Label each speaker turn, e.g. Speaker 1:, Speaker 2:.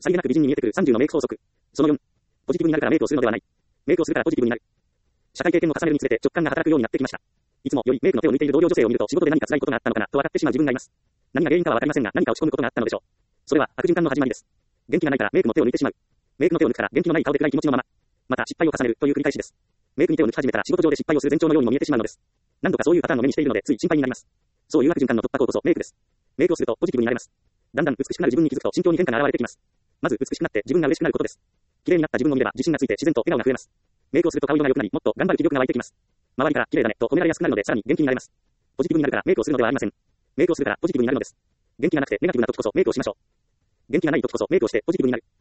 Speaker 1: さりげなく美人に見えてくる30のメイク法則。その4、ポジティブになるからメイクをするのではない。メイクをするからポジティブになる。社会経験を重ねるにつれて直感が働くようになってきました。いつもよりメイクの手を抜いている同僚女性を見ると仕事で何か辛いことがあったのかなと分かってしまう自分がいます。何が原因かは分かりませんが何か落ち込むことがあったのでしょう。それは悪循環の始まりです。元気がないからメイクの手を抜いてしまう。メイクの手を抜くから元気のない顔で暗い気持ちのまま。また失敗を重ねるという繰り返しです。メイクに手を抜き始めたら仕事上で失敗をする前兆のようにも見えてしまうのです。何度かそういうパターンを目にしているのでつい心配になります。そういう悪循環の突破口こそメイクです。メイクをするとポジティブになれます。だんだん美しくなる自分に気づくと心境に変化が現れてきます。まず美しくなって自分が嬉しくなることです。綺麗になった自分を見れば自信がついて自然と笑顔が増えます。メイクをすると顔色が良くなりもっと頑張る気力が湧いてきます。周りから綺麗だねと褒められやすくなるのでさらに元気になれます。ポジティブになるからメイクをするのではありません。メイクをするからポジティブになるのです。元気がなくてネガティブな時こそメイクをしましょう。元気がない時こそメイクをしてポジティブになる。